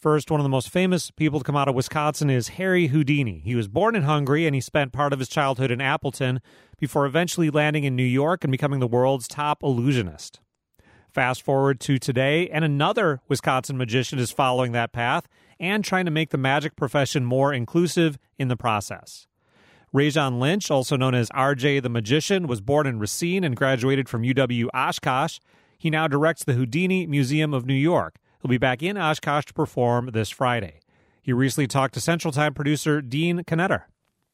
First, one of the most famous people to come out of Wisconsin is Harry Houdini. He was born in Hungary, and he spent part of his childhood in Appleton before eventually landing in New York and becoming the world's top illusionist. Fast forward to today, and another Wisconsin magician is following that path and trying to make the magic profession more inclusive in the process. Rajon Lynch, also known as RJ the Magician, was born in Racine and graduated from UW Oshkosh. He now directs the Houdini Museum of New York. He'll be back in Oshkosh to perform this Friday. He recently talked to Central Time producer Dean Knetter.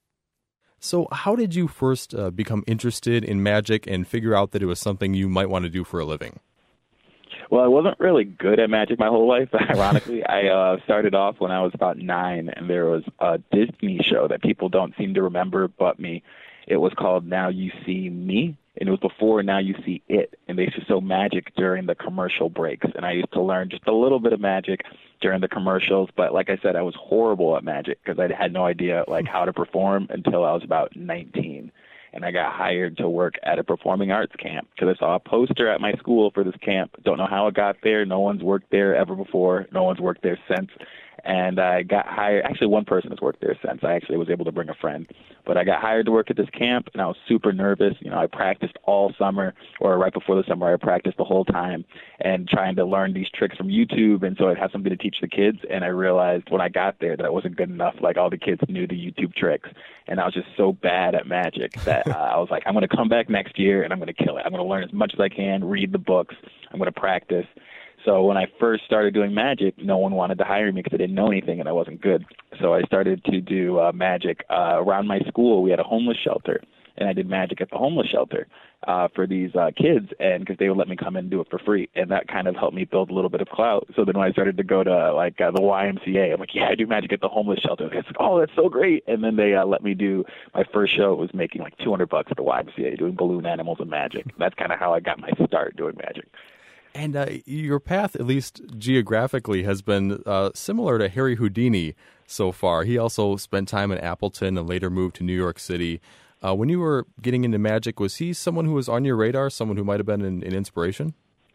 So how did you first become interested in magic and figure out that it was something you might want to do for a living? Well, I wasn't really good at magic my whole life, ironically. I started off when I was about 9, and there was a Disney show that people don't seem to remember but me. It was called Now You See Me, and it was before Now You See It, and they used to show magic during the commercial breaks, and I used to learn just a little bit of magic during the commercials, but like I said, I was horrible at magic because I had no idea how to perform until I was about 19. And I got hired to work at a performing arts camp because I saw a poster at my school for this camp. Don't know how it got there. No one's worked there ever before. No one's worked there since. And I got hired. Actually, one person has worked there since. I actually was able to bring a friend. But I got hired to work at this camp, and I was super nervous. I practiced all summer, or right before the summer, I practiced the whole time and trying to learn these tricks from YouTube. And so I'd have something to teach the kids. And I realized when I got there that I wasn't good enough. Like, all the kids knew the YouTube tricks. And I was just so bad at magic that I was like, I'm going to come back next year, and I'm going to kill it. I'm going to learn as much as I can, read the books. I'm going to practice. So when I first started doing magic, no one wanted to hire me because I didn't know anything and I wasn't good. So I started to do magic around my school. We had a homeless shelter, and I did magic at the homeless shelter for these kids, and because they would let me come in and do it for free. And that kind of helped me build a little bit of clout. So then when I started to go to the YMCA, I'm like, yeah, I do magic at the homeless shelter. It's like, oh, that's so great. And then they let me do my first show. It was making like $200 at the YMCA doing balloon animals and magic. That's kind of how I got my start doing magic. And your path, at least geographically, has been similar to Harry Houdini so far. He also spent time in Appleton and later moved to New York City. When you were getting into magic, was he someone who was on your radar, someone who might have been an inspiration?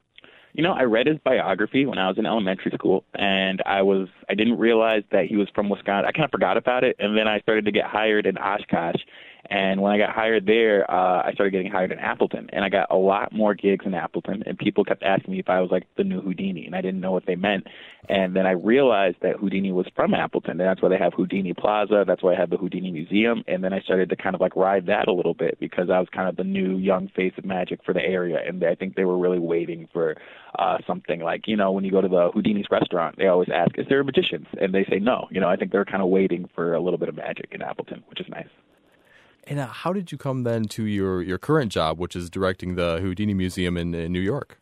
I read his biography when I was in elementary school, and I didn't realize that he was from Wisconsin. I kind of forgot about it, and then I started to get hired in Oshkosh. And when I got hired there, I started getting hired in Appleton, and I got a lot more gigs in Appleton, and people kept asking me if I was like the new Houdini, and I didn't know what they meant. And then I realized that Houdini was from Appleton, and that's why they have Houdini Plaza, that's why I have the Houdini Museum, and then I started to kind of ride that a little bit because I was kind of the new young face of magic for the area, and I think they were really waiting for something like, when you go to the Houdini's restaurant, they always ask, is there magicians? And they say no. I think they're kind of waiting for a little bit of magic in Appleton, which is nice. And how did you come then to your current job, which is directing the Houdini Museum in New York?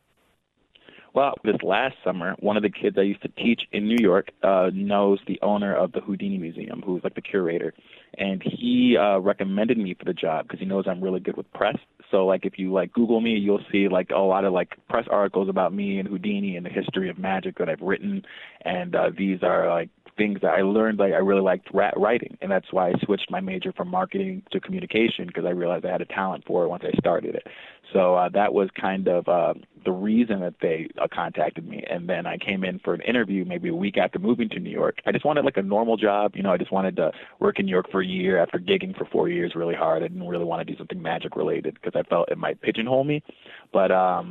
Well, this last summer, one of the kids I used to teach in New York knows the owner of the Houdini Museum, who's like the curator, and he recommended me for the job because he knows I'm really good with press. So if you Google me, you'll see a lot of press articles about me and Houdini and the history of magic that I've written, and these are things that I learned I really liked writing, and that's why I switched my major from marketing to communication because I realized I had a talent for it once I started it. So that was kind of the reason that they contacted me, and then I came in for an interview maybe a week after moving to New York. I just wanted a normal job. I just wanted to work in New York for a year after gigging for 4 years really hard. I didn't really want to do something magic related because I felt it might pigeonhole me. But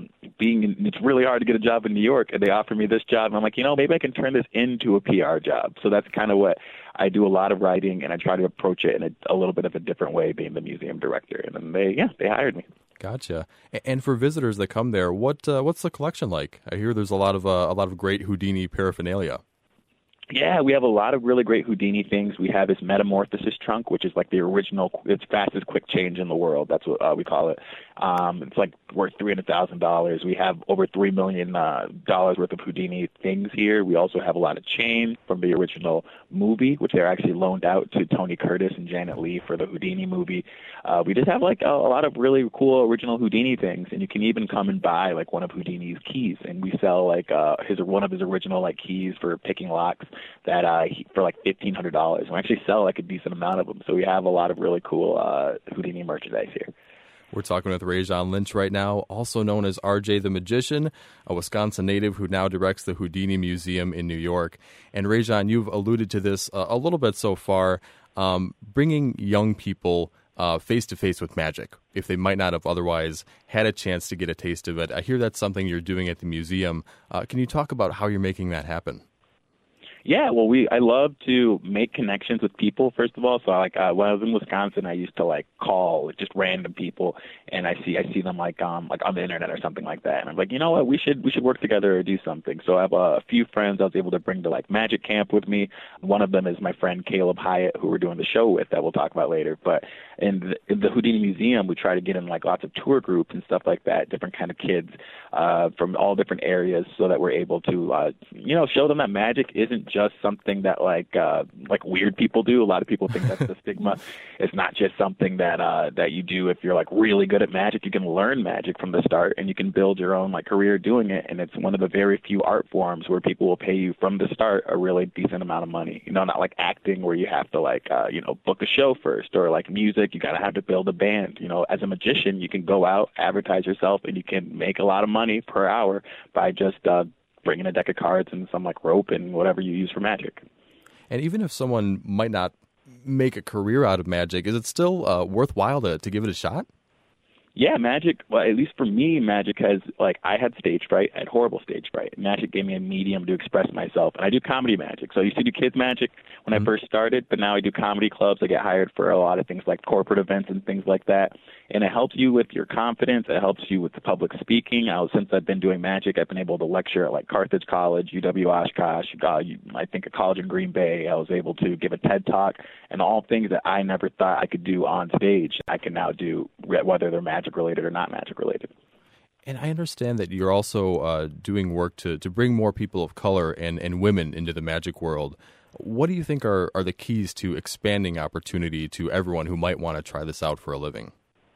it's really hard to get a job in New York, and they offered me this job, and I'm like, maybe I can turn this into a PR job. So that's kind of what I do, a lot of writing, and I try to approach it in a little bit of a different way, being the museum director. And then they hired me. Gotcha. And for visitors that come there, what's the collection like? I hear there's a lot of great Houdini paraphernalia. Yeah, we have a lot of really great Houdini things. We have his Metamorphosis trunk, which is the original, it's fastest quick change in the world. That's what we call it. It's worth $300,000. We have over $3 million worth of Houdini things here. We also have a lot of chains from the original movie, which they're actually loaned out to Tony Curtis and Janet Leigh for the Houdini movie. We just have a lot of really cool original Houdini things, and you can even come and buy one of Houdini's keys, and we sell one of his original keys for picking locks that for $1,500. We actually sell a decent amount of them, so we have a lot of really cool Houdini merchandise here. We're talking with Rajon Lynch right now, also known as RJ the Magician, a Wisconsin native who now directs the Houdini Museum in New York. And Rajon, you've alluded to this a little bit so far, bringing young people face-to-face with magic, if they might not have otherwise had a chance to get a taste of it. I hear that's something you're doing at the museum. Can you talk about how you're making that happen? Yeah, well, I love to make connections with people, first of all. So, when I was in Wisconsin, I used to, call just random people, and I see them, on the internet or something like that. And I'm like, you know what, we should work together or do something. So I have a few friends I was able to bring to, Magic Camp with me. One of them is my friend Caleb Hyatt, who we're doing the show with that we'll talk about later. But in the Houdini Museum, we try to get in, lots of tour groups and stuff like that, different kind of kids from all different areas so that we're able to, show them that magic isn't just something that weird people do. A lot of people think that's the stigma. It's not just something that you do if you're really good at magic. You can learn magic from the start, and you can build your own career doing it. And it's one of the very few art forms where people will pay you from the start a really decent amount of money. Not like acting where you have to book a show first, or music you gotta have to build a band. As a magician, you can go out, advertise yourself, and you can make a lot of money per hour by just bringing a deck of cards and some rope and whatever you use for magic. And even if someone might not make a career out of magic, is it still worthwhile to give it a shot? Yeah, magic, well, at least for me, magic has, I had stage fright. I had horrible stage fright. Magic gave me a medium to express myself. And I do comedy magic. So I used to do kids magic when I first started, but now I do comedy clubs. I get hired for a lot of things like corporate events and things like that. And it helps you with your confidence. It helps you with the public speaking. Since I've been doing magic, I've been able to lecture at Carthage College, UW Oshkosh, I think a college in Green Bay. I was able to give a TED Talk, and all things that I never thought I could do on stage, I can now do, whether they're magic related or not magic related. And I understand that you're also doing work to bring more people of color and women into the magic world. What do you think are the keys to expanding opportunity to everyone who might want to try this out for a living?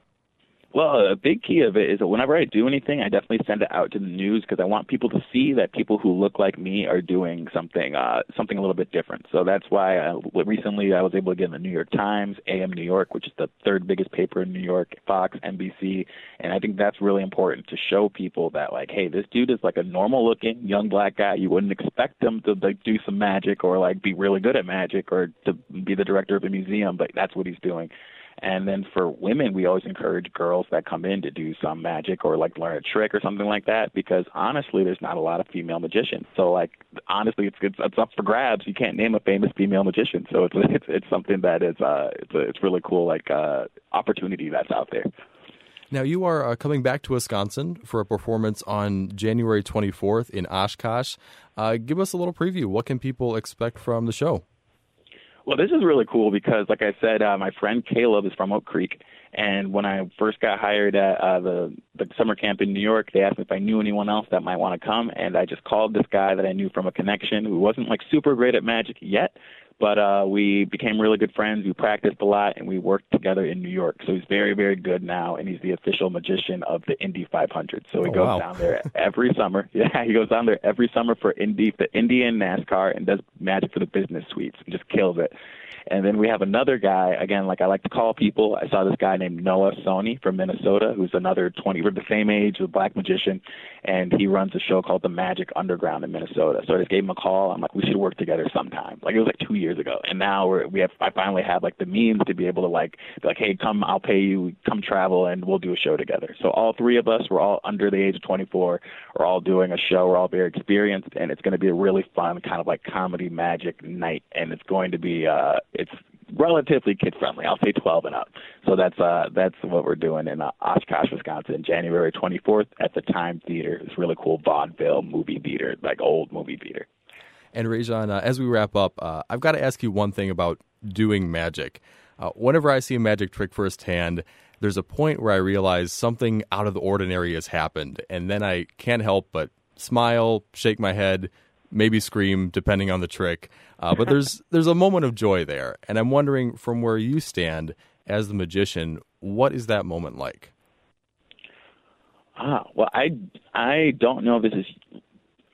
Well, a big key of it is that whenever I do anything, I definitely send it out to the news because I want people to see that people who look like me are doing something a little bit different. So that's why recently I was able to get in the New York Times, AM New York, which is the third biggest paper in New York, Fox, NBC, and I think that's really important to show people that, hey, this dude is a normal-looking young black guy. You wouldn't expect him to do some magic or be really good at magic or to be the director of a museum, but that's what he's doing. And then for women, we always encourage girls that come in to do some magic or learn a trick or something like that, because honestly, there's not a lot of female magicians. So honestly, it's up for grabs. You can't name a famous female magician. So it's something that is it's really cool opportunity that's out there. Now, you are coming back to Wisconsin for a performance on January 24th in Oshkosh. Give us a little preview. What can people expect from the show? Well, this is really cool because, like I said, my friend Caleb is from Oak Creek, and when I first got hired at the summer camp in New York, they asked me if I knew anyone else that might want to come, and I just called this guy that I knew from a connection who wasn't super great at magic yet, but we became really good friends. We practiced a lot, and we worked together in New York. So he's very, very good now, and he's the official magician of the Indy 500. So he goes down there every summer. Yeah, he goes down there every summer for the Indy and NASCAR, and does magic for the business suites and just kills it. And then we have another guy, again, I like to call people. I saw this guy named Noah Sony from Minnesota, who's another 20, we're the same age, a black magician, and he runs a show called The Magic Underground in Minnesota. So I just gave him a call. I'm we should work together sometime. It was 2 years ago. And now I finally have the means to be able to be hey, come, I'll pay you, come travel, and we'll do a show together. So all three of us, we're all under the age of 24. We're all doing a show. We're all very experienced, and it's going to be a really fun kind of comedy magic night. And it's going to be, it's relatively kid-friendly. I'll say 12 and up. So that's what we're doing in Oshkosh, Wisconsin, January 24th at the Time Theater. It's really cool vaudeville movie theater, old movie theater. And Rajon, as we wrap up, I've got to ask you one thing about doing magic. Whenever I see a magic trick firsthand, there's a point where I realize something out of the ordinary has happened, and then I can't help but smile, shake my head, maybe scream, depending on the trick. But there's a moment of joy there. And I'm wondering, from where you stand as the magician, what is that moment like? Well, I don't know if this is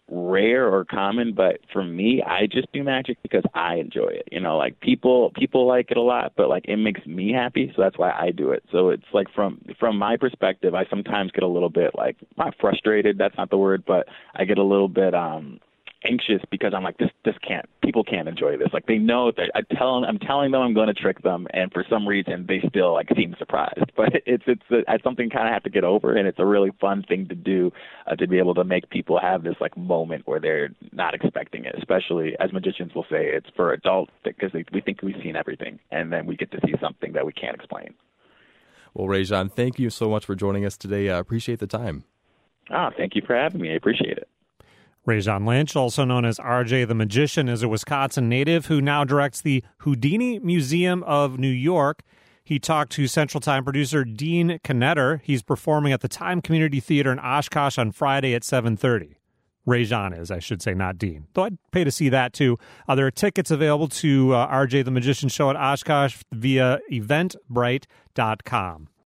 rare or common, but for me, I just do magic because I enjoy it. You know, like people like it a lot, but like it makes me happy, so that's why I do it. So it's like from my perspective, I sometimes get a little bit like not frustrated, that's not the word, but I get a little bit anxious because I'm like, people can't enjoy this. Like they know that I'm telling them I'm going to trick them, and for some reason they still like seem surprised. But it's something kind of have to get over, and it's a really fun thing to do to be able to make people have this like moment where they're not expecting it. Especially as magicians will say, it's for adults because we think we've seen everything, and then we get to see something that we can't explain. Well, Rajon, thank you so much for joining us today. I appreciate the time. Thank you for having me. I appreciate it. Rajon Lynch, also known as RJ the Magician, is a Wisconsin native who now directs the Houdini Museum of New York. He talked to Central Time producer Dean Knetter. He's performing at the Time Community Theater in Oshkosh on Friday at 7:30. Rajon is, I should say, not Dean, though I'd pay to see that too. There are tickets available to RJ the Magician show at Oshkosh via eventbrite.com.